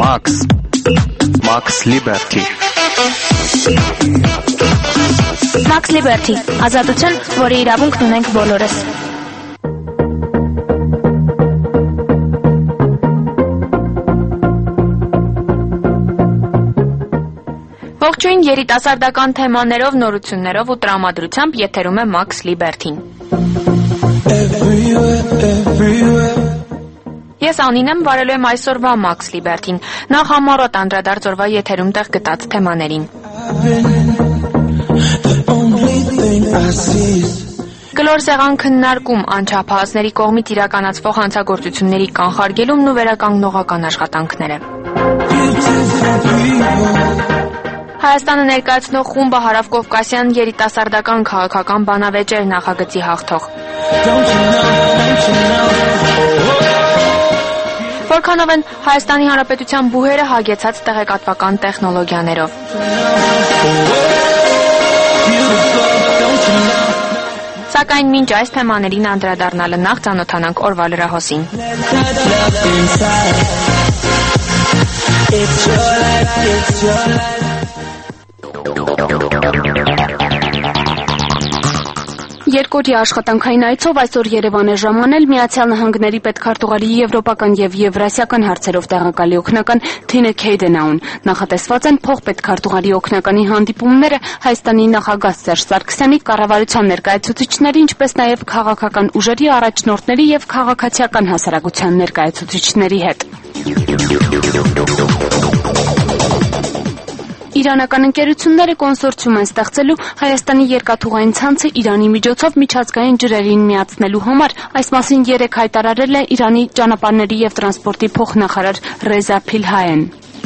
Max Liberty Max Liberty, ազատություն, որի իրավունքն ունենք բոլորս։ Ողջույն, երիտասարդական թեմաներով, նորություններով ու տրամադրությամբ եթերում է Max Liberty-ն։ Ես Անին եմ, վարելու եմ այսօրվա Max Liberty-ն, նախ համառոտ անդրադարձ օրվա եթերում տեղ գտած թեմաներին։ Կլոր սեղան քննարկում, անչափահասների կողմից իրականացվող հանցագործությունների կանխարգելումն ու վերականգնողական աշխատանքները։ Հայաստանը ներկայացնող խումբը Հարավկովկասյան երիտասարդական քաղաքական բանավեճեր նախագծի հաղթող։ Որքանով են Հայաստանի Հանրապետության բուհերը հագեցած տեղեկատվական տեխնոլոգիաներով։ Սակայն մինչ այս թեմաներին անդրադառնալը նախ ծանոթանանք օրվա լրահոսին։ Երկօրյա աշխատանքային այցով այսօր Երևան է ժամանել Միացյալ Նահանգների պետքարտուղարի եվրոպական եւ եվրասիական հարցերով տեղակալի օգնական Թինե Քեյդենաուն։ Նախատեսված են փոխպետքարտուղարի օգնականի հանդիպումները Հայաստանի նախագահ Սերժ Սարգսյանի, կառավարության ներկայացուցիչների, ինչպես նաեւ քաղաքական ուժերի առաջնորդների եւ քաղաքացիական հասարակության ներկայացուցիչների հետ։ Իրանական ընկերությունները կոնսորցիում են ստեղծելու Հայաստանի երկաթուղային ցանցը Իրանի միջոցով միջազգային ջրերին միացնելու համար։ Այս մասին երեկ հայտարարել է Իրանի ճանապարհների եւ տրանսպորտի փոխնախարար Ռեզա Փիլհայեն։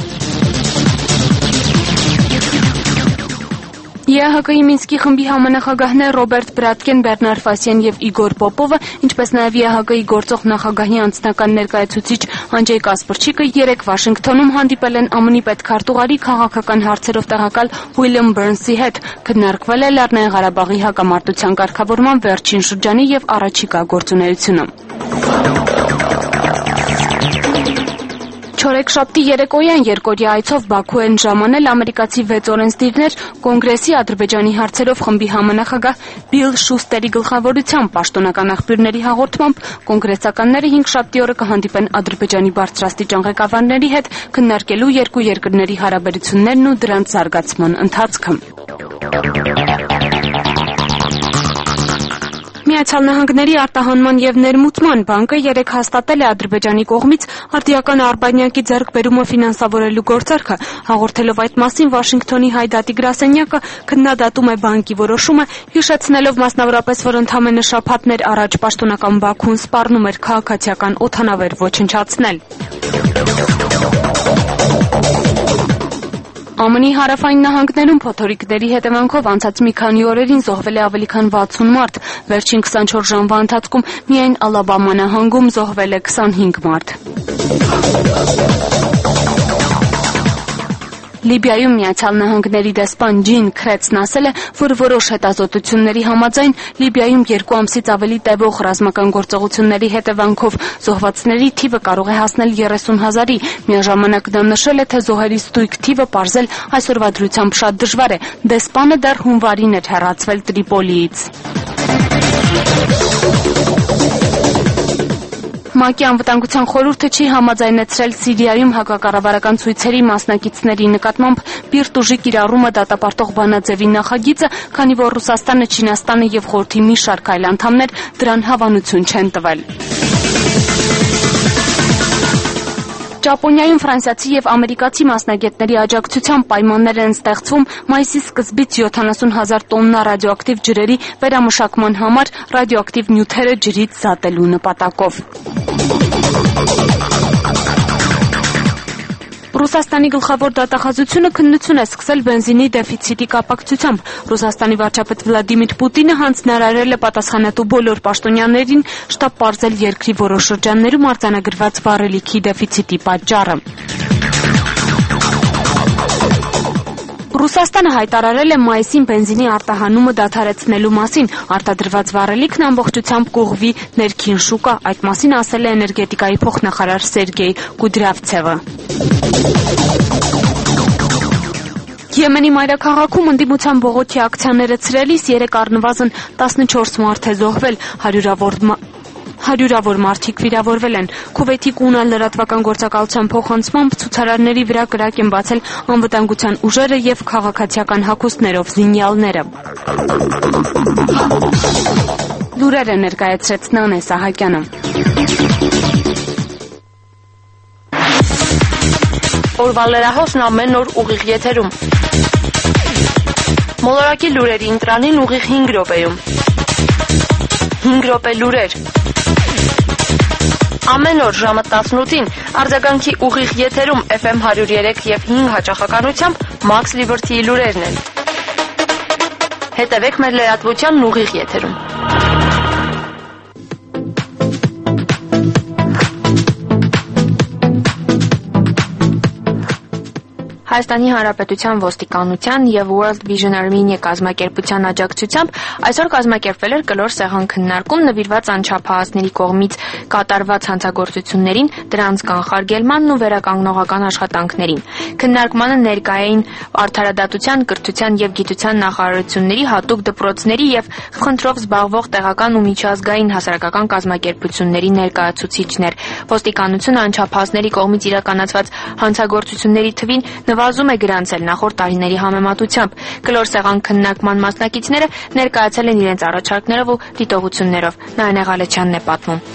ԵԱՀԿ-ի Մինսկի խմբի համանախագահներ Ռոբերտ Բրատկեն, Բեռնար Ֆասյան եւ Իգոր Պոպովը, ինչպես նաեւ ԵԱՀԿ-ի գործող նախագահի անձնական ներկայացուցիչ Անջեյ Կասպրչիկը երեկ Վաշինգտոնում հանդիպել են ԱՄՆ-ի պետքարտուղարի քաղաքական հարցերով տեղակալ Ուիլյամ Բըրնսի հետ։ Քննարկվել է Լեռնային Ղարաբաղի հակամարտության կարգավորման վերջին շրջանի եւ առաջիկա գործունեությունը։ Չորեքշաբթի երեկոյան երկօրյա այցով Բաքու են ժամանել ամերիկացի 6 օրենսդիրներ Կոնգրեսի Ադրբեջանի հարցերով խմբի համանախագահ Բիլ Շուստերի գլխավորությամբ պաշտոնական աղբյուրների հաղորդմամբ կոնգրեսականները հինգշաբթի օրը կհանդիպեն Ադրբեջանի բարձրաստիճան ղեկավարների հետ քննարկելու երկու երկրների հարաբերություններն ու դրանց զարգացման ընթացքը։ Միացյալ Նահանգների արտահանման եւ ներմուծման բանկը երեկ հաստատել է Ադրբեջանի կողմից արդիական արբանյակի ձեռքբերումը ֆինանսավորելու գործարքը։ Հաղորդելով այդ մասին Վաշինգտոնի Հայդատի գրասենյակը քննադատում է բանկի որոշումը, հիշեցնելով մասնավորապես, որ ընդամենը շաբաթներ առաջ պաշտոնական Բաքուն սպառնում էր քաղաքացիական օդանավեր ոչնչացնել։ ԱՄՆ-ի հարավային նահանգներում փոթորիկների հետևանքով անցած մի քանի օրերին զոհվել է ավելի քան 60 մարդ։ Վերջին 24 ժամվա ընթացքում միայն Ալաբամա նահանգում զոհվել է 25 մարդ։ Լիբիայում Միացյալ Նահանգների դեսպան Ջին Քրեցն ասել է, որ որոշ հետազոտությունների համաձայն Լիբիայում 2 ամսից ավելի տևող ռազմական գործողությունների հետևանքով զոհվածների թիվը կարող է հասնել 30,000-ի։ Միաժամանակ նա նշել է, թե զոհերի ստույգ թիվը պարզել այսօրվա դրությամբ շատ դժվար է։ Դեսպանը դեռ հունվարին էր հեռացվել Տրիպոլիից։ ՄԱԿ-ի անվտանգության խորհուրդը չի համաձայնեցրել Սիրիայում հակակառավարական ցույցերի մասնակիցների նկատմամբ բիրտ ուժի կիրառումը դատապարտող բանաձևի նախագիծը, քանի որ Ռուսաստանը, Չինաստանը եւ խորհրդի մի շարք այլ անդամներ դրան հավանություն չեն տվել։ Ճապոնիայում ֆրանսիացի եւ ամերիկացի մասնագետների աջակցությամբ պայմաններ են ստեղծվում մայիսի սկզբից 70,000 տոննա ռադիոակտիվ ջրերի վերամշակման համար ռադիոակտիվ նյութերը ջրից զատելու նպատակով։ Ռուսաստանի գլխավոր դատախազությունը քննություն է սկսել բենզինի դեֆիցիտի կապակցությամբ։ Ռուսաստանի վարչապետ Վլադիմիր Պուտինը հանձնարարել է պատասխանատու բոլոր պաշտոնյաներին շտապ պարզել երկրի որոշ շրջաններում արձանագրված վառելիքի դեֆիցիտի պատճառը։ Ռուսաստանը հայտարարել է մայիսին բենզինի արտահանումը դադարեցնելու մասին։ Արտադրված վառելիքն ամբողջությամբ կուղղվի ներքին շուկա։ Այդ մասին ասել է էներգետիկայի փոխնախարար Սերգեյ Կուդրյավցևը։ Եմենի մայրաքաղաքում ընդդիմության բողոքի ակցիաները ցրելիս 3 առնվազն 14 մարդ է զոհվել, հարյուրավոր մարդիկ վիրավորվել են։ Քուվեյթի կունալ լրատվական գործակալության փոխանցմամբ ցուցարարների վրա կրակ են բացել անվտանգության ուժերը եւ քաղաքացիական հագուստներով զինյալները։ Լուրերը ներկայացրեց Նանե Սահակյանը։ Օրվա լրահոսն ամեն օր ուղիղ եթերում։ Մոլորակի լուրերի ընտրանին ուղիղ 5 րոպեում։ 5 րոպե լուրեր։ Ամեն օր ժամը 18-ին արձագանքի ուղիղ եթերում FM 103 եւ 5 հաճախականությամբ Max Liberty-ի լուրերն են։ Հետևեք մեր լրատվությանն ուղիղ եթերում։ Հայաստանի Հանրապետության ոստիկանության եւ World Vision Armenia կազմակերպության աջակցությամբ այսօր կազմակերպվել էր կլոր սեղան քննարկում նվիրված անչափահասների կողմից կատարված հանցագործություններին, դրանց կանխարգելմանն ու վերականգնողական աշխատանքներին։ Քննարկմանը ներկայ էին արդարադատության, կրթության եւ գիտության նախարարությունների հատուկ դպրոցների եւ խնդրով զբաղվող տեղական ու միջազգային հասարակական կազմակերպությունների ներկայացուցիչներ։ Ոստիկանությունը անչափահասների կողմից իրականացված հանցագործությունների թվին նվազում է գրանցել նախորդ տարիների համեմատությամբ։ Կլոր սեղան քննարկման մասնակիցները ներկայացել են իրենց առաջարկներով ու դիտողություններով։ Նայնե Ղալեչյանն է պատմում։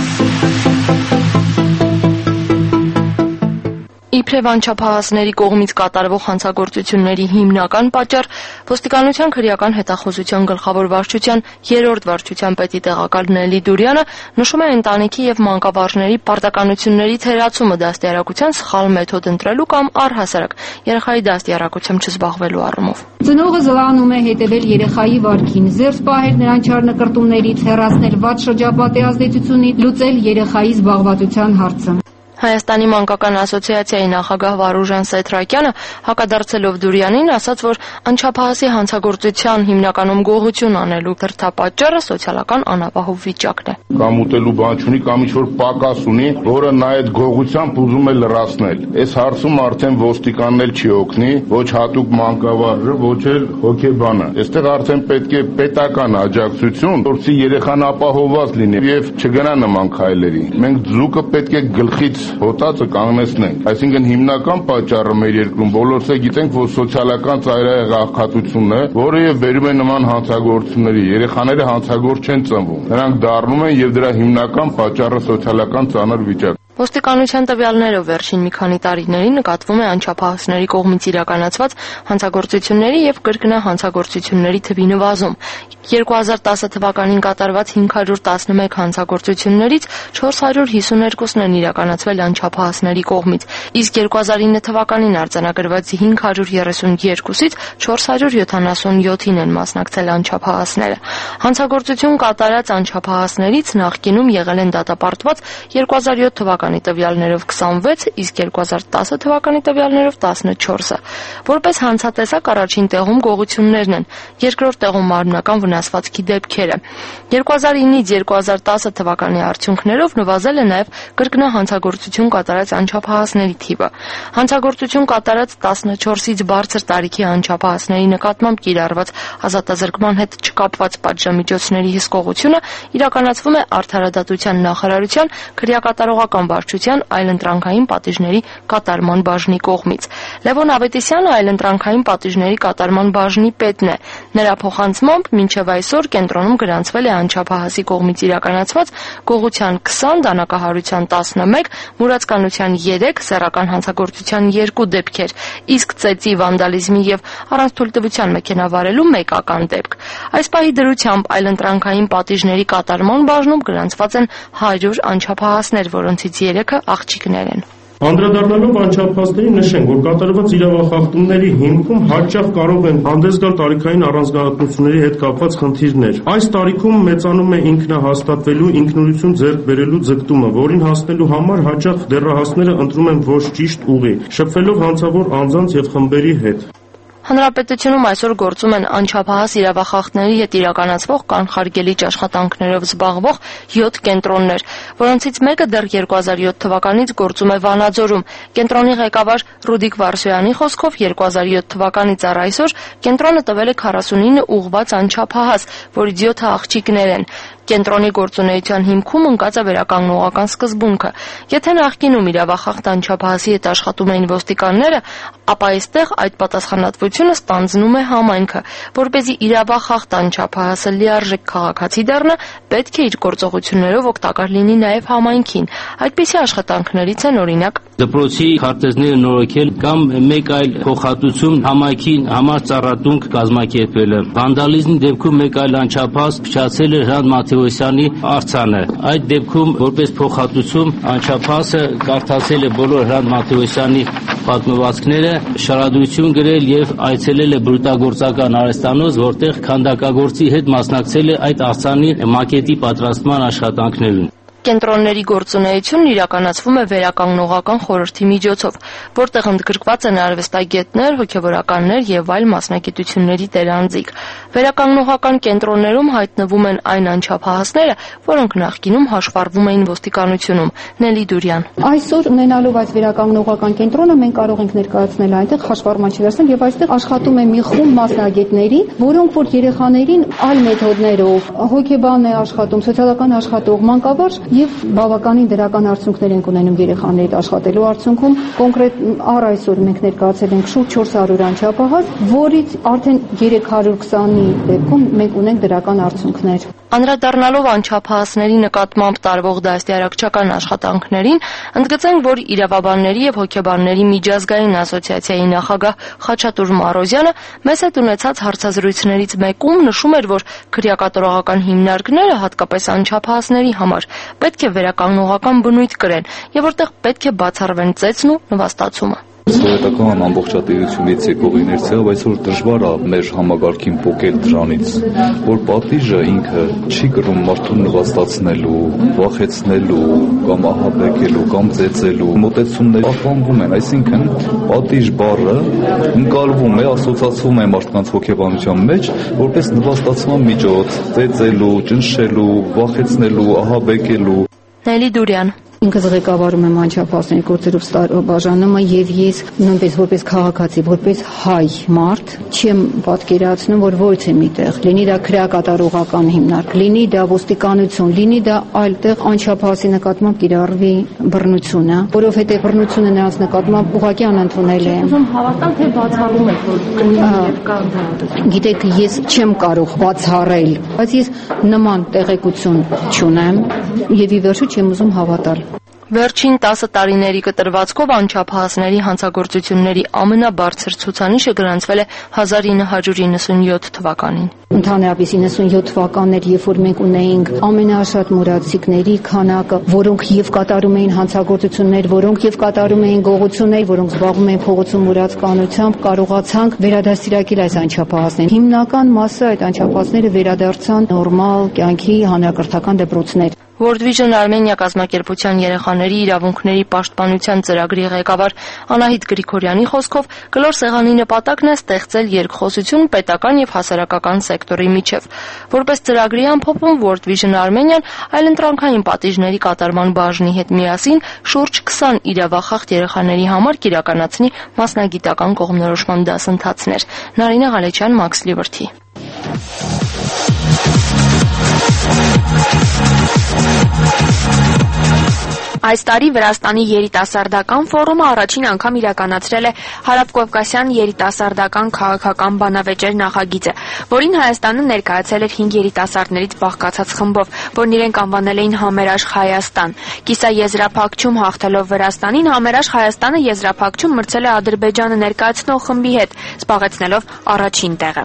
Իբրև անչափահասների կողմից կատարվող հանցագործությունների հիմնական պատճառ ոստիկանության քրեական հետախուզության գլխավոր վարչության 3-րդ վարչության պետի տեղակալ Նելի Դուրյանը նշում է ընտանիքի եւ մանկավարժների պարտականությունների թերացումը դաստիարակության սխալ մեթոդ ընտրելու կամ առհասարակ երեխայի դաստիարակությամբ չզբաղվելու առումով։ Ծնողը զլանում է հետևել երեխայի վարքին, զերծ պահել նրան չարնկրտումներից, հեռացնել վատ շրջապատի ազդեցությունից, լուծել երեխայի զբաղվածության հարցը։ Հայաստանի մանկական ասոցիացիայի նախագահ Վարուժան Սեթրակյանը հակադարձելով Դուրյանին ասաց, որ անչափահասի հանցագործության հիմնականում գողություն անելու դրդապատճառը սոցիալական անապահով վիճակն է։ Կամ ուտելու բան չունի, կամ ինչ-որ պակաս ունի, որը նա այդ գողությամբ ուզում է լրացնել։ Այս հարցում արդեն ոստիկանն էլ չի օգնի, ոչ հատուկ մանկավարժը, ոչ էլ հոգեբանը։ Այստեղ արդեն պետք է պետական աջակցություն, որպեսզի երեխան ապահովված լինի եւ չգնա նման քայլերի։ Մենք ձուկը պետք է գլխից հոտածը կանգնեցնենք։ Այսինքն հիմնական պատճառը մեր երկրում բոլորս գիտենք, որ սոցիալական ծայրահեղ աղքատությունն է, որը եւ բերում է նման հանցագործությունների։ Երեխաները հանցագործ չեն ծնվում։ Նրանք դառնում են եւ դրա հիմնական պատճառը սոցիալական ծանր վիճակ։ Ոստիկանության տվյալներով վերջին մի քանի տարիներին նկատվում է անչափահասների կողմից իրականացված հանցագործությունների եւ կրկնա հանցագործությունների թվի նվազում։ 2010 թվականին կատարված 511 հանցագործություններից 452-ն են իրականացվել անչափահասների կողմից, իսկ 2009 թվականին արձանագրված 532-ից 477-ին են մասնակցել անչափահասները։ Հանցագործություն կատարած անչափահասներից նախկինում եղել են դատապարտված 2007 թվականի տվյալներով 26, իսկ 2010 թվականի տվյալներով 14-ը։ Որպես հանցատեսակ առաջին տեղում գողություններն են, երկրորդ տեղում մարմնական վնասվածքի դեպքերը։ 2009-ից 2010 թվականի արդյունքներով նվազել է նաև կրկնա հանցագործություն կատարած անչափահասների թիվը։ Հանցագործություն կատարած 14-ից բարձր տարիքի անչափահասների նկատմամբ կիրառված ազատազրկման հետ չկապված պատժամիջոցների հսկողությունը իրականացվում է Արդարադատության նախարարության քրեակատարողական վարչության այլընտրանքային պատիժների կատարման բաժնի կողմից։ Լևոն Ավետիսյանը այլընտրանքային պատիժների կատարման բաժնի պետն է։ Նրա փոխանցմամբ մինչև այսօր կենտրոնում գրանցվել է անչափահասի կողմից իրականացված գողության 20, դանակահարության 11, մուրացկանության 3, սեռական հանցագործության 2 դեպքեր, իսկ ծեծի, վանդալիզմի եւ առանց թույլտվության մեքենա վարելու 1 ական դեպք։ Այս պահի դրությամբ այլընտրանքային պատիժների կատարման բաժնում գրանցված են 100 անչափահասներ, որոնցից 3-ը աղջիկներ են։ Անդրադառնալով անչափահասներին նշենք, որ կատարված իրավախախտումների հիմքում հաճախ կարող են հանդես գալ տարիքային առանձնահատկությունների հետ կապված խնդիրներ։ Այս տարիքում մեծանում է ինքնահաստատվելու, ինքնուրույնություն ձեռք բերելու ձգտումը, որին հասնելու համար հաճախ դեռահասները ընտրում են ոչ ճիշտ ուղի, շփվելով հանցավոր անձանց եւ խմբերի հետ։ Հանրապետությունում այսօր գործում են անչափահաս իրավախախտների հետ իրականացվող կանխարգելիչ աշխատանքներով զբաղվող 7 կենտրոններ, որոնցից մեկը դեռ 2007 թվականից գործում է Վանաձորում։ Կենտրոնի ղեկավար Ռուդիկ Վարսոյանի խոսքով 2007 թվականից առ այսօր կենտրոնը տվել է 49 ուղղված անչափահաս, որից 7-ը աղջիկներ են։ Կենտրոնի գործունեության հիմքում ընկած է վերականգնողական սկզբունքը։ Եթե նախկինում իրավախախտ անչափահասի հետ աշխատում էին ոստիկանները, ապա այստեղ այդ պատասխանատվությունը ստանձնում է համայնքը։ Որպեսզի իրավախախտ անչափահասը լիարժեք քաղաքացի դառնա, պետք է իր գործողություններով օգտակար լինի նաև համայնքին։ Այդպիսի աշխատանքներից են օրինակ դպրոցի քարտեզները նորոգել կամ մեկ այլ փոխհատուցում համայնքին համար ծառատունք կազմակերպելը։ Վանդալիզմի դեպքում մեկ այլ անչափահաս փչացել է Հրանտ Մաթեոսյանի արձանը։ Այդ դեպքում որպես փոխհատուցում անչափահասը կարդացել է բոլոր Հրանտ Մաթեոսյանի պատմվածքները, շարադրություն գրել եւ այցելել է բրուտագործական արհեստանոց, որտեղ քանդակագործի հետ մասնակցել է այդ արձանի մակետի պատրաստման աշխատանքներում։ Կենտրոնների գործունեությունն իրականացվում է վերականգնողական խորհրդի միջոցով, որտեղ ընդգրկված են արվեստագետներ, հոգևորականներ եւ այլ մասնագիտությունների տերանձիկ։ Վերականգնողական կենտրոններում հայտնվում են այն անչափահասները, որոնք նախկինում հաշվառվում էին ոստիկանությունում։ Նելի Դուրյան։ Այսօր ունենալով այս վերականգնողական կենտրոնը մենք կարող ենք ներկայացնել այնտեղ հաշվառման չվերցնել եւ այստեղ աշխատում է մի խումբ մասնագետների, որոնք որ երեխաներին այլ մեթոդներով հոգեբան է աշխատում, սոցիալական աշխատող, մանկավարժ եւ բավականին դրական արդյունքներ ենք ունենում երեխաների հետ աշխատելու արդյունքում կոնկրետ առ այսօր մենք ներկայացել ենք շուրջ 400 անչափահաս, որից արդեն 320-ի դեպքում մենք ունենք դրական արդյունքներ։ Անդրադառնալով անչափահասների նկատմամբ տարվող դաստիարակչական աշխատանքներին, ընդգծենք, որ իրավաբանների եւ հոգեբանների միջազգային ասոցիացիայի նախագահ Խաչատուր Մարոզյանը մեծ հետ ունեցած հարցազրույցներից մեկում նշում էր, որ քրեակատարողական հիմնարկները հատկապես անչափահասների համար պետք է վերականգնողական բնույթ կրեն եւ որտեղ պետք է բացառվեն ծեծն ու նվաստացումը։ Սովետական ամբողջատիրությունից եկող իներցիայով այսօր դժվար է մեր համագարքին փոխել դրանից, որ պատիժը ինքը չի կրում մարդուն նվաստացնելու, վախեցնելու, կամ ահաբեկելու, կամ ծեծելու մոտեցումներ պահպանվում են, այսինքն պատիժ բառը ընկալվում է, ասոցացվում է մարդկանց հոգեբանության մեջ, որպես նվաստացման միջոց, ծեծելու, ճնշելու, վախեցնելու, ահաբեկելու։ Նելի Դուրյան։ Ինքս ղեկավարում եմ անչափահասների գործերով ստաբաժանումը եւ ես նույնպես որպես քաղաքացի, որպես հայ մարդ չեմ պատկերացնում, որ ոչ է միտեղ, լինի դա քրեակատարողական հիմնարկ, լինի դա ոստիկանություն, լինի դա այլտեղ անչափահասի նկատմամբ կիրառվի բռնությունը, որովհետեւ բռնությունը նրանց նկատմամբ ուղղակի անընդունել է։ Ուզում հավատալ, թե բացառում եք, որ կլինի եւ կա դա։ Գիտեք, ես չեմ կարող բացառել, բայց ես նման տեղեկություն չունեմ եւ ի վերջո չեմ ուզում հավատալ։ Վերջին 10 տարիների կտրվածքով անչափահասների հանցագործությունների ամենաբարձր ցուցանիշը գրանցվել է 1997 թվականին։ Ընդհանրապես 97 թվականներ, երբ որ մենք ունեինք ամենաշատ մուրացիկների քանակը, որոնք եւ կատարում էին հանցագործություններ, որոնք եւ կատարում էին գողություններ, որոնք զբաղվում էին փողոցում մուրացկանությամբ, կարողացանք վերադաստիարակել այս անչափահասներին։ Հիմնական մասը այդ անչափահասները վերադարձան նորմալ կյանքի հանրակրթական դպրոցներ։ World Vision Armenia կազմակերպության երեխաների իրավունքների պաշտպանության ծրագրի ղեկավար Անահիտ Գրիգորյանի խոսքով կլոր սեղանի նպատակն է ստեղծել երկխոսություն պետական եւ հասարակական սեկտորի միջև։ Որպես ծրագրի ամփոփում World Vision Armenia-ն այլընտրանքային պատիժների կատարման բաժնի հետ միասին շուրջ 20 իրավախախտ երեխաների համար կիրականացնի մասնագիտական կողմնորոշման դասընթացներ։ Նարինե Ղալեչյան, Max Liberty։ Այս տարի Վրաստանի երիտասարդական ֆորումը առաջին անգամ իրականացրել է Հարավկովկասյան երիտասարդական քաղաքական բանավեճեր նախագիծը, որին Հայաստանը ներկայացել էր 5 երիտասարդներից բաղկացած խմբով, որն իրենք անվանել էին Համերաշխ Հայաստան։ Կիսաեզրափակչում հաղթելով Վրաստանին, Համերաշխ Հայաստանը եզրափակչում մրցել է Ադրբեջանը ներկայացնող խմբի հետ, զբաղեցնելով առաջին տեղը։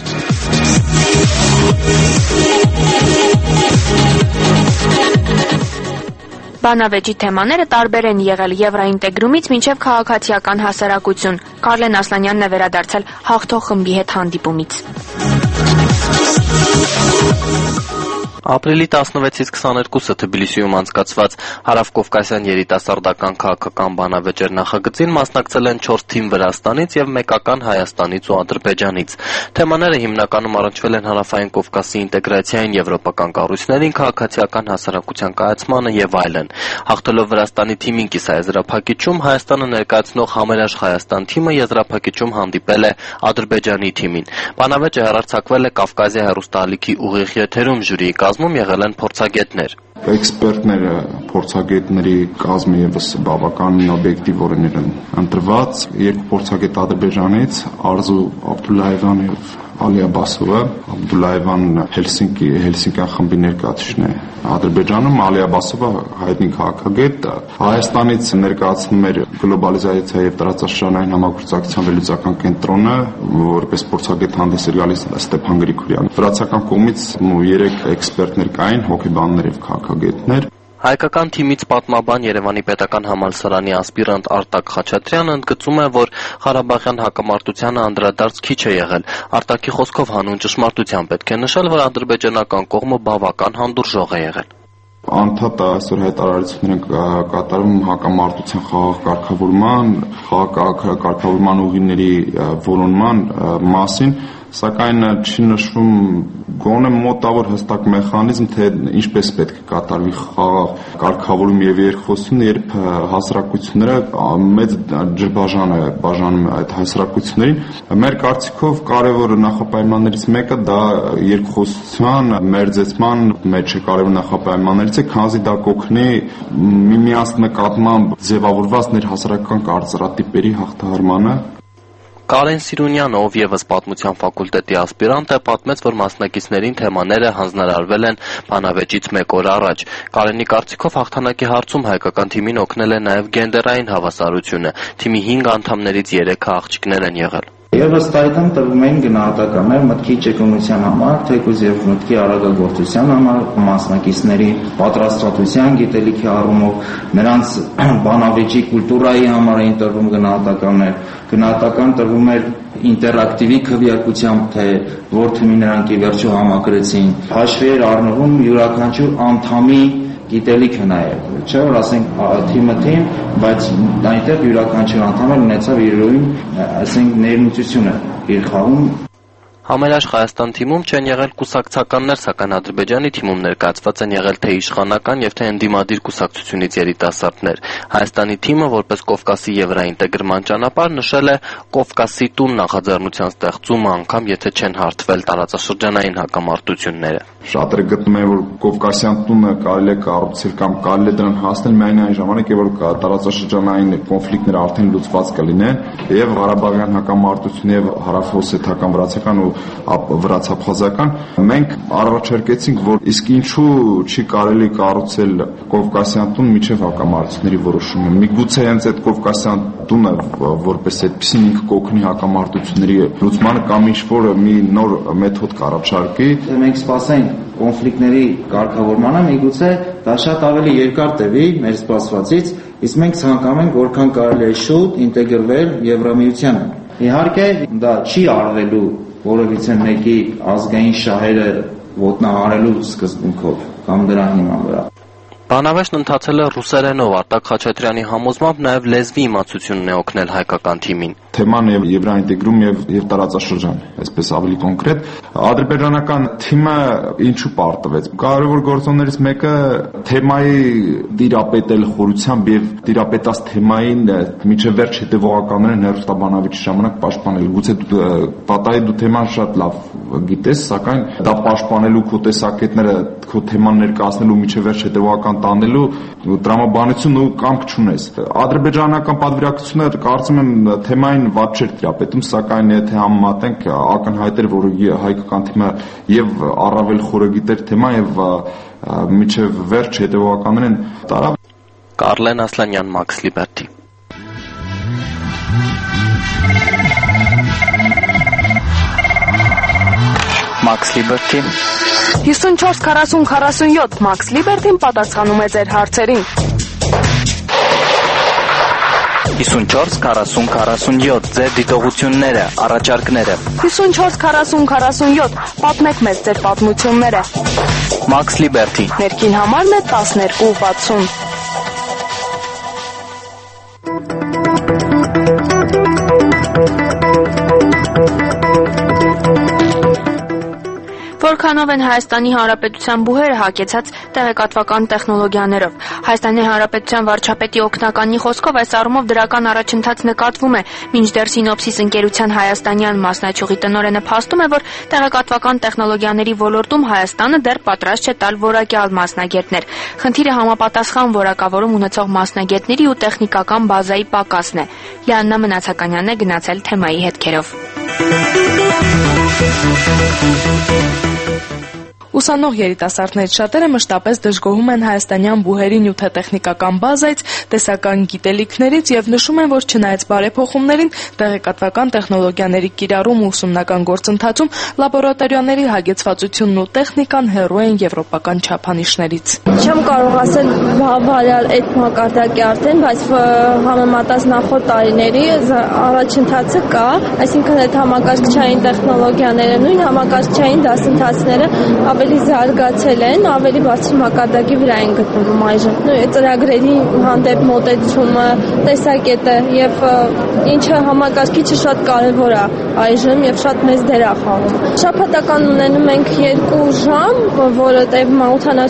Բանավեճի թեմաները տարբեր են եղել եվրոինտեգրումից մինչև քաղաքացիական հասարակություն։ Կարլեն Ասլանյանն է վերադարձել հաղթող խմբի հետ հանդիպումից։ Ապրիլի 16-ից 22-ը Թբիլիսիում անցկացված Հարավկովկասյան երիտասարդական քաղաքական բանավեճեր նախագծին մասնակցել են 4 թիմ Վրաստանից եւ մեկական Հայաստանից ու Ադրբեջանից։ Թեմաները հիմնականում առնչվել են Հարավային Կովկասի ինտեգրացիային, եվրոպական կառույցներին, քաղաքացիական հասարակության կայացմանը եւ այլն։ Հաղթելով Վրաստանի թիմին կիսաեզրափակիչում Հայաստանը ներկայացնող Համերաշխ Հայաստան թիմը եզրափակիչում հանդիպել է Ադրբեջանի թիմին։ Բանավեճը հեռարձակվել է Կավկասիա հեռուստաալիքի ուղիղ եթերում, ժյուրիի կազմում եղել են փորձագետներ։ Էքսպերտները, փորձագետների կազմը եւս բավական օբյեկտիվ օրեններ են ընտրված։ Երկու փորձագետ Ադրբեջանից, Արզու Աբդուլլահևան եւ Ալի Աբասովը, Աբդուլլահևանն Հելսինկյան խմբի ներկայացուցիչն է Ադրբեջանում, Ալի Աբասովը հայտնի քաղաքագետ, Հայաստանից ներկայացնում էր գլոբալիզացիա եւ տարածաշրջանային համագործակցության վերլուծական կենտրոնը, որպես փորձագետ հանդես էր գալիս Ստեփան Գրիգորյանը։ Վրացական կողմից 3 էքսպերտներ կային, հոգեբաններ եւ քաղաքագետներ։ Հայկական թիմից պատմաբան Երևանի պետական համալսարանի ասպիրանտ Արտակ Խաչատրյանը ընդգծում է, որ Ղարաբաղյան հակամարտությանը անդրադարձ քիչ է եղել։ Արտակի խոսքով հանուն ճշմարտության պետք է նշել, որ ադրբեջանական կողմը բավական հանդուրժող է եղել։ Անդադար այսօր հայտարարություններ են կատարում հակամարտության խաղաղ կարգավորման ուղիների որոնման մասին, սակայն չի նշվում գոնե մոտավոր հստակ մեխանիզմ, թե ինչպես պետք է կատարվի խաղաղ կարգավորում եւ երկխոսություն, երբ հասարակությունները մեծ ջրբաժան է բաժանում այդ հասարակություններին։ Մեր կարծիքով կարևոր նախապայմաններից մեկը դա երկխոսության մերձեցման մեջ է, կարևոր նախապայմաններից է, քանզի դա կօգնի միմյանց նկատմամբ ձևավորված ներհասարական կարծրատիպերի հաղթահարմանը։ Կարեն Սիրունյանը, ով եւս պատմության ֆակուլտետի ասպիրանտ է, պատմեց, որ մասնակիցներին թեմաները հանձնարարվել են բանավեճից 1 օր առաջ։ Կարենի կարծիքով հաղթանակի հարցում հայկական թիմին օգնել է նաեւ գենդերային հավասարությունը։ Թիմի 5 անդամներից 3-ը աղջիկներ են եղել։ Եվ ըստ այդմ տրվում էին գնահատականներ մտքի ճկունության համար, թեկուզ եւ մտքի արագագործության համար, մասնակիցների պատրաստվածության, գիտելիքի առումով, նրանց բանավեճի կուլտուրայի համար էին տրվում գնահատականներ։ Գնահատական տրվում էր ինտերակտիվի քվեարկությամբ, թե որ թիմի նրանք ի վերջո համակրեցին։ Հաշվի էր առնվում յուրաքանչյուր անդամի գիտելիքը նաև, չէ՞ որ ասենք թիմը թիմ, բայց այնտեղ յուրաքանչյուր անդամը ունեցավ իրույն, ասենք ներմուծությունը իր խաղում։ Համերաշխ Հայաստան թիմում չեն եղել կուսակցականներ, սակայն Ադրբեջանի թիմում ներկայացված են եղել թե իշխանական եւ թե ընդդիմադիր կուսակցությունից երիտասարդներ։ Հայաստանի թիմը, որպես Կովկասի եվրաինտեգրման ճանապարհ, նշել է Կովկասի տուն նախաձեռնության ստեղծումը, անգամ եթե չեն հարթվել տարածաշրջանային հակամարտությունները։ Շատերը գտնում են, որ Կովկասյան տունը կարելի է կառուցել կամ կարելի է դրան հասնել միայն այն ժամանակ, որ տարածաշրջանային կոնֆլիկտները արդեն լուծված կլինեն եւ Ղարաբաղյան հակամարտությունը եւ հարավօսեթական վրացական ու վրացափազական։ Մենք առաջարկեցինք, որ իսկ ինչու չի կարելի կառուցել Կովկասյան տուն միջև հակամարտությունների որոշումը։ Միգուցե հենց այդ Կովկասյան տունը որպես այդպեսին ինքը կօգնի հակամարտությունների լուծմանը կամ ինչ-որ մի նոր մեթոդ կառաջարկի։ Մենք սպասենք կոնֆլիկտների կարգավորմանը, միգուցե դա շատ ավելի երկար տևի մեր սպասվածից, իսկ մենք ցանկանում ենք որքան կարելի է շուտ ինտեգրվել Եվրամիությանը։ Իհարկե, դա չի արվելու որևիցե մեկի ազգային շահերը ոտնահարելու սկզբունքով կամ դրա հիման վրա։ Բանավեճն ընթացել է ռուսերենով, Արտակ Խաչատրյանի համոզմամբ նաև լեզվի իմացությունն է օգնել հայկական թիմին։ Թեման եւ եվրաինտեգրում եւ տարածաշրջան, այսպես ավելի կոնկրետ։ Ադրբեջանական թիմը ինչու պարտվեց։ Կարևոր գործոններից մեկը թեմայի տիրապետել խորությամբ եւ տիրապետած թեմային միջև վերջ հետեւողականորեն հերոստաբանավիճի ժամանակ պաշտպանել։ Գուցե պատահի դու թեման շատ լավ գիտես, սակայն դա պաշտպանելու քո տեսակետները, քո թեման ներկայացնելու միջև վերջ հետեւողական տանելու տրամաբանություն ու կամք չունես։ Ադրբեջանական պատվիրակությունը կարծում եմ թեմային վատ չէր տիրապետում, սակայն եթե համեմատենք ակնհայտ էր, որ հայկական թիմը եւ առավել խորը գիտեր թեման եւ միջև վերջ հետեւողականորեն տարավ։ Կարլեն Ասլանյան, Max Liberty։ Max Liberty 54-40-47 Max Liberty-ն պատասխանում է ձեր հարցերին։ 54-40-47 ձեր դիտողությունները, առաջարկները։ 54-40-47 պատմեք մեզ ձեր պատմությունները։ Max Liberty։ Ներքին համարն է 1260։ Որքանով են Հայաստանի Հանրապետության բուհերը հագեցած տեղեկատվական տեխնոլոգիաներով։ Հայաստանի Հանրապետության վարչապետի օգնականի խոսքով այս առումով դրական առաջընթաց նկատվում է, մինչդեռ Սինոպսիս ընկերության հայաստանյան մասնաճյուղի տնօրենը փաստում է, որ տեղեկատվական տեխնոլոգիաների ոլորտում Հայաստանը դեռ պատրաստ չէ տալ որակյալ մասնագետներ։ Խնդիրը համապատասխան որակավորում ունեցող մասնագետների ու տեխնիկական բազայի պակասն է։ Լիաննա Մնացականյանն է գնացել թեմայի հետքերով։ Ուսանող երիտասարդներից շատերը մշտապես դժգոհում են հայաստանյան բուհերի նյութատեխնիկական բազայից, տեսական գիտելիքներից եւ նշում են, որ չնայած բարեփոխումներին, տեղեկատվական տեխնոլոգիաների կիրառում ու ուսումնական գործընթացում լաբորատորիաների հագեցվածությունն ու տեխնիկան հեռու են եվրոպական չափանիշներից։ Չեմ կարող ասել բավարար այդ մակարդակի արդեն, բայց համեմատած նախորդ տարիների առաջընթացը կա, այսինքն այդ համակարգչային տեխնոլոգիաները, նույն համակարգչային դասընթացները ավելի զարգացել են, ավելի բարձր մակարդակի վրա են գտնվում այժմ։ Ծրագրերի հանդեպ մոտեցումը, տեսակետը եւ ինչը համակարգիչը շատ կարեւոր է այժմ եւ շատ մեծ դեր է խաղում։ Շաբաթական ունենում ենք 2 ժամ, որը տևում է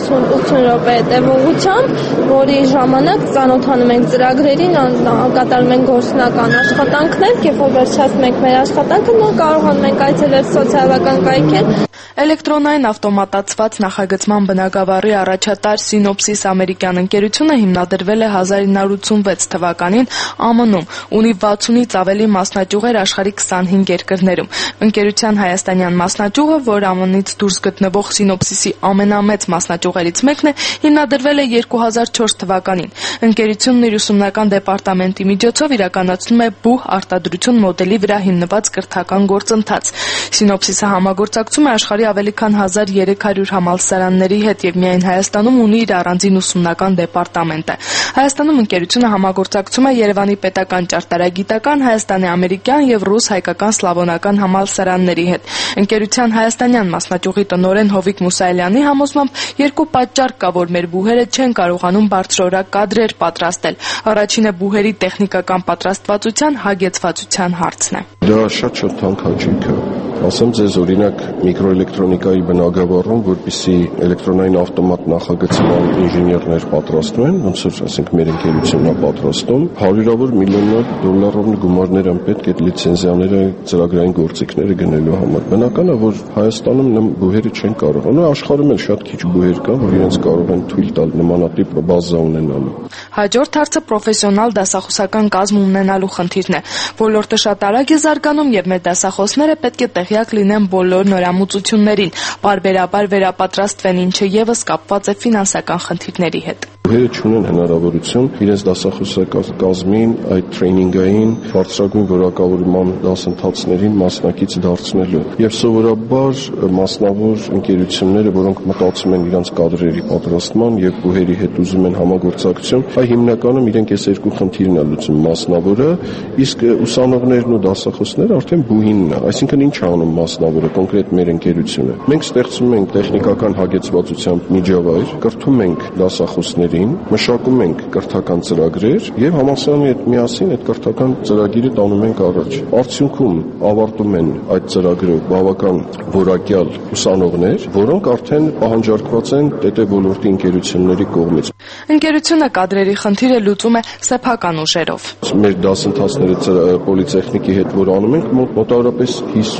80 րոպե տևողությամբ, որի ժամանակ ծանոթանում ենք ծրագրերին, կատարում ենք գործնական աշխատանքներ, երբ որ վերջացնում ենք մեր աշխատանքը, նոր կարողանում ենք այցելել սոցիալական կայքեր։ Էլեկտրոնային ավտոմատացված նախագծման բնագավառի առաջատար Սինոպսիս ամերիկյան ընկերությունը հիմնադրվել է 1986 թվականին ԱՄՆ-ում, ունի 60-ից ավելի մասնաճյուղեր աշխարհի 25 երկրներում։ Ընկերության հայաստանյան մասնաճյուղը, որ ԱՄՆ-ից դուրս գտնվող Սինոպսիսի ամենամեծ մասնաճյուղերից մեկն է, հիմնադրվել է 2004 թվականին։ Ընկերությունն իր ուսումնական դեպարտամենտի միջոցով իրականացնում է բուհ արտադրություն մոդելի վրա հիմնված կրթական գործընթաց։ Սինոպսիսը համագործակցում է աշխարհի ավելի քան 1300 համալսարանների հետ եւ միայն Հայաստանում ունի իր առանձին ուսումնական դեպարտամենտը։ Հայաստանում ընկերությունը համագործակցում է Երևանի պետական ճարտարագիտական, Հայաստանի ամերիկյան եւ ռուս-հայկական սլավոնական համալսարանների հետ։ Ընկերության հայաստանյան մասնաճյուղի տնօրեն Հովիկ Մուսայելյանի համոզմամբ երկու պատճառ կա, որ մեր բուհերը չեն կարողանում բարձրորակ կադրեր պատրաստել։ Առաջինը բուհերի տեխնիկական պատրաստվածության հագեցվածության հարցն է։ Դա շատ թանկարժեք է։ Ասեմ ձեզ օրինակ միկրոէլեկտրոնիկայի բնագավառում, որպեսզի էլեկտրոնային ավտոմատ նախագծման ինժեներներ պատրաստվեն, ոնց որ ասենք մեր ընկերությունն է պատրաստում, հարյուրավոր միլիոններ դոլարով գումարներ են պետք այդ լիցենզիաները, ծրագրային գործիքները գնելու համար։ Բնական է, որ Հայաստանում նման բուհերը չեն կարողանում, աշխարհում էլ շատ քիչ բուհեր կան, որ իրենց կարող են թույլ տալ նմանատիպ բազա ունենալու։ Հաջորդ հարցը պրոֆեսիոնալ դասախոսական կազմ ունենալու խնդիրն է։ Ոլորտը շատ արագ է զարգանում եւ մեր դասախոսները պետք է տեղյակ լինեն բոլոր նորամուծություններին, պարբերաբար վերապատրաստվեն, ինչը եւս կապված է ֆինանսական խնդիրների հետ։ Բուհերը չունեն հնարավորություն իրենց դասախոսակազմին այդ տրեյնինգային բարձրագույն որակավորման դասընթացներին մասնակից դարձնելու եւ սովորաբար մասնավոր ընկերությունները, որոնք մտածում են իրենց կադրերի պատրաստման եւ բուհերի հետ ուզում են համագործակցություն, այ հիմնականում իրենք այս երկու խնդիրն են լուծում՝ մասնավորը, իսկ ուսանողներն ու դասախոսները արդեն բուհինն է, այսինքն ինչ անում մասնավորը, կոնկրետ մեր ընկերությունը։ Մենք ստեղծում ենք տեխնիկական հագեցվածությամբ միջավայր, կրթում ենք դասախոսներին, մշակում ենք կրթական ծրագրեր եւ համալսարանի հետ միասին այդ կրթական ծրագիրը տանում ենք առաջ։ Արդյունքում ավարտում են այդ ծրագրով բավական որակյալ ուսանողներ, որոնք արդեն պահանջարկված են ՏՏ ոլորտի ընկերությունների կողմից։ Ընկերությունը կադրերի խնդիրը լուծում է սեփական ուժերով։ Մեր դասընթացները պոլիտեխնիկի հետ որ անում ենք, մոտավորապես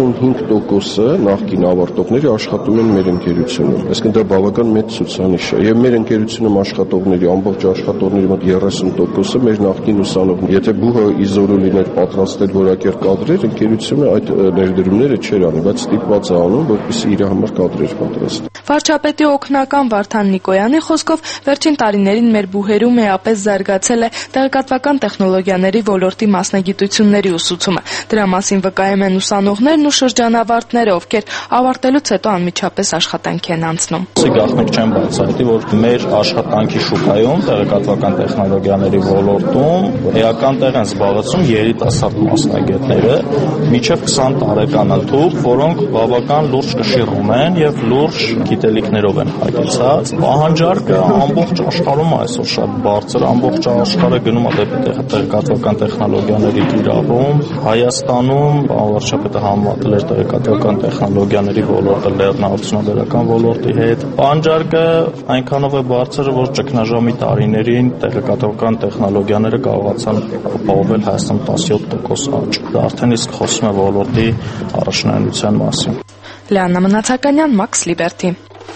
55%-ը նախկին ավարտողների աշխատում են մեր ընկերությունում։ Այսինքն դա բավական մեծ ցուցանիշ է եւ մեր ընկերությունում աշխատողների ամբողջ աշխատողների մոտ 30%-ը մեր նախկին ուսանողներ։ Եթե բուհը իզորու լիներ պատրաստել որակյալ կադրեր, ընկերությունը այդ ներդրումները չէր անում, բայց ստիպված է անում, որպեսզի իր համար կադրեր պատրաստի։ Վարչապետի օգնական Վարդան Նիկոյանի խոսքով վերջին տարիների տարիներին մեր բուհերում էապես զարգացել է տեղեկատվական տեխնոլոգիաների ոլորտի մասնագիտությունների ուսուցումը։ Դրա մասին վկայում են ուսանողներն ու շրջանավարտները, ովքեր ավարտելուց հետո անմիջապես աշխատանքի են անցնում։ Գաղտնիք չեմ բացահայտի, որ մեր աշխատանքի շուկայում տեղեկատվական տեխնոլոգիաների ոլորտում էական տեղ են զբաղեցնում երիտասարդ մասնագետները մինչև 20 տարեկան ընդհուպ, որոնք բավական լուրջ կշիռում են եւ լուրջ գիտելիքներով են հագեցած։ Պահանջարկը ամբողջ աշխարհում այսօր շատ բարձր, ամբողջ աշխարհը գնում է դեպի տեղեկատվական տեխնոլոգիաների կիրառում։ Հայաստանում վարչապետը համատել էր տեղեկատվական տեխնոլոգիաների ոլորտը լեռնահարցունաբերական ոլորտի հետ։ Պահանջարկը այնքանով է բարձր, որ ճգնաժամի տարիներին տեղեկատվական տեխնոլոգիաները կարողացան ապահովել Հայաստանում 17% աճ։ Դա արդեն իսկ խոսում է ոլորտի առաջնայնության մասին։ Լիաննա Մնացականյան, Max Liberty։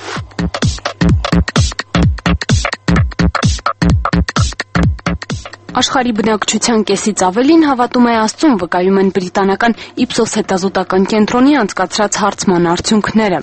Աշխարհի բնակչության կեսից ավելին հավատում է Աստծուն, վկայում են բրիտանական Ipsos հետազոտական կենտրոնի անցկացրած հարցման արդյունքները։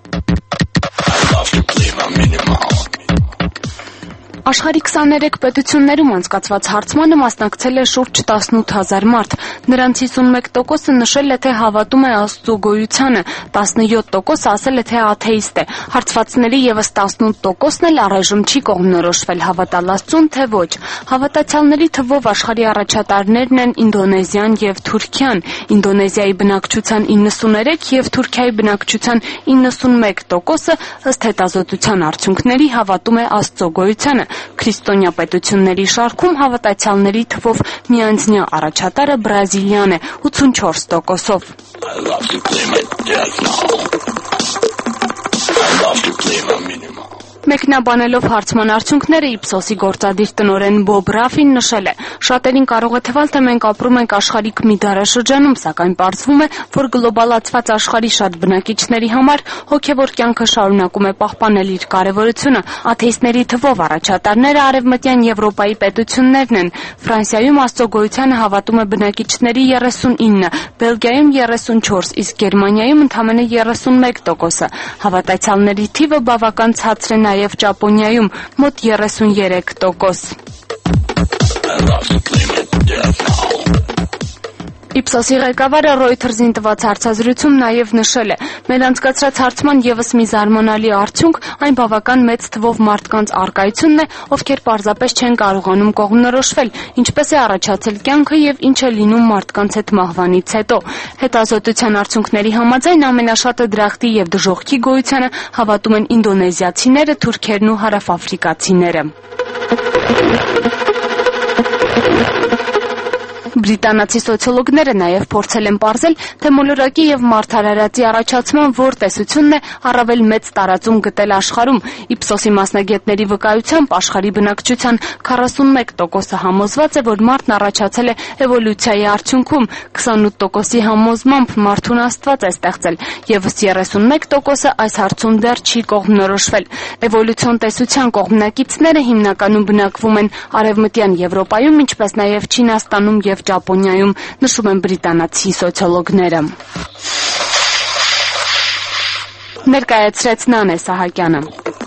Աշխարհի 23 պետություններում անցկացված հարցմանը մասնակցել է շուրջ 18000 մարդ։ Նրանց 51%-ը նշել է, թե հավատում է Աստծո գոյությանը, 17%-ը ասել է, թե աթեիստ է։ Հարցվածների եւս 18%-ն էլ առայժմ չի կողմնորոշվել հավատալ Աստծուն, թե ոչ։ Հավատացյալների թվով աշխարհի առաջատարներն են Ինդոնեզիան եւ Թուրքիան։ Ինդոնեզիայի բնակչության 93 եւ Թուրքիայի բնակչության 91%-ը ըստ հետազոտության արդյունքների հավատում է Աստծո գոյությանը։ Քրիստոնյա պետությունների շարքում հավատացյալների թվով միանձնյա առաջատարը Բրազիլիան է 84%-ով։ Մեկնաբանելով հարցման արդյունքները Ipsos-ի գործադիր տնօրեն Բոբ Ռաֆին նշել է. «Շատերին կարող է թվալ, թե մենք ապրում ենք աշխարհիկ մի դարաշրջանում, սակայն պարզվում է, որ գլոբալացված աշխարհի շատ բնակիչների համար հոգևոր կյանքը շարունակում է պահպանել իր կարևորությունը։ Աթեիստների թվով առաջատարները Արևմտյան Եվրոպայի պետություններն են։ Ֆրանսիայում Աստծո գոյությանը հավատում է բնակիչների 39, Բելգիայում 34, իսկ Գերմանիայում ընդամենը 31%-ը։ Հավատացյալների թիվը բավական ցածր է նաև Ճապոնիայում մոտ 33%։ Ipsos-ի ղեկավարը Reuters-ին տված հարցազրույցում նաև նշել է. «Մեր անցկացրած հարցման եւս մի զարմանալի արդյունք այն բավական մեծ թվով մարդկանց առկայությունն է, ովքեր պարզապես չեն կարողանում կողմնորոշվել, ինչպես է առաջացել կյանքը եւ ինչ է լինում մարդկանց հետ մահվանից հետո։ Հետազոտության արդյունքների համաձայն ամենաշատը դրախտի եւ դժոխքի գոյությանը հավատում են ինդոնեզիացիները, թուրքերն ու հարավաֆրիկացիները»։ Բրիտանացի սոցիոլոգները նաև փորձել են պարզել, թե մոլորակի եւ մարդարարածի առաջացման որ տեսությունն է առավել մեծ տարածում գտել աշխարհում։ Ipsos-ի մասնագետների վկայությամբ աշխարհի բնակչության 41%-ը համոզված է, որ մարդն առաջացել է էվոլյուցիայի արդյունքում, 28%-ի համոզմամբ մարդուն Աստված է ստեղծել, եւս 31%-ը այս հարցում դեռ չի կողմնորոշվել։ Էվոլյուցիոն տեսության կողմնակիցները հիմնականում բնակվում են Արևմտյան Եվրոպայում, ինչպես նաև Չինաստանում եւ Ճապոնիայում, նշում են բրիտանացի սոցիոլոգները։ Ներկայացրեց Նանե Սահակյանը։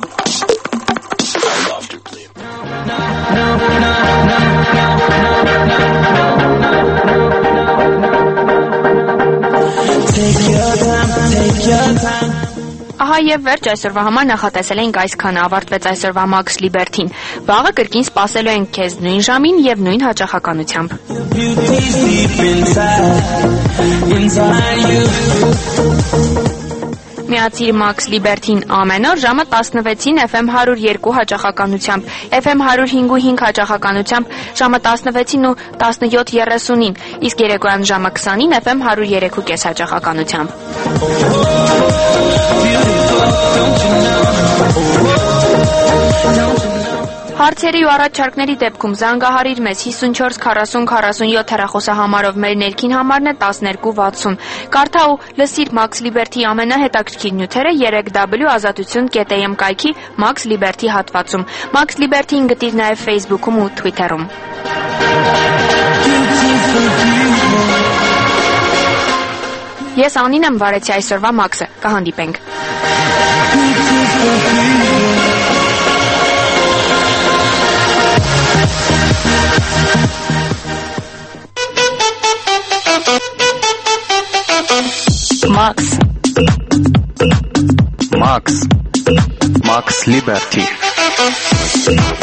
Ահա եւ վերջ այսօրվա համար նախատեսել ենք այսքանը, ավարտվեց այսօրվա Max Liberty-ն։ Վաղը կրկին սպասելու ենք քեզ նույն ժամին եւ նույն հաճախականությամբ։ Միացիր Max Liberty-ն ամեն օր ժամը 16-ին FM 102 հաճախականությամբ, FM 105.5 հաճախականությամբ ժամը 16-ին ու 17:30-ին, իսկ երեկոյան ժամը 20-ին FM 103.5 հաճախականությամբ։ Հարցերի ու առաջարկների դեպքում զանգահարիր մեզ 54 40 47 հեռախոսահամարով, մեր ներքին համարն է 1260։ Կարդա ու լսիր Max Liberty ամենահետաքրքիր նյութերը 3w.azatutun.am կայքի Max Liberty հատվածում։ Max Liberty-ին գտիր նաև Facebook-ում ու Twitter-ում։ Ես Անին եմ, վարեցի այսօրվա Max-ը։ Կհանդիպենք։ Max Liberty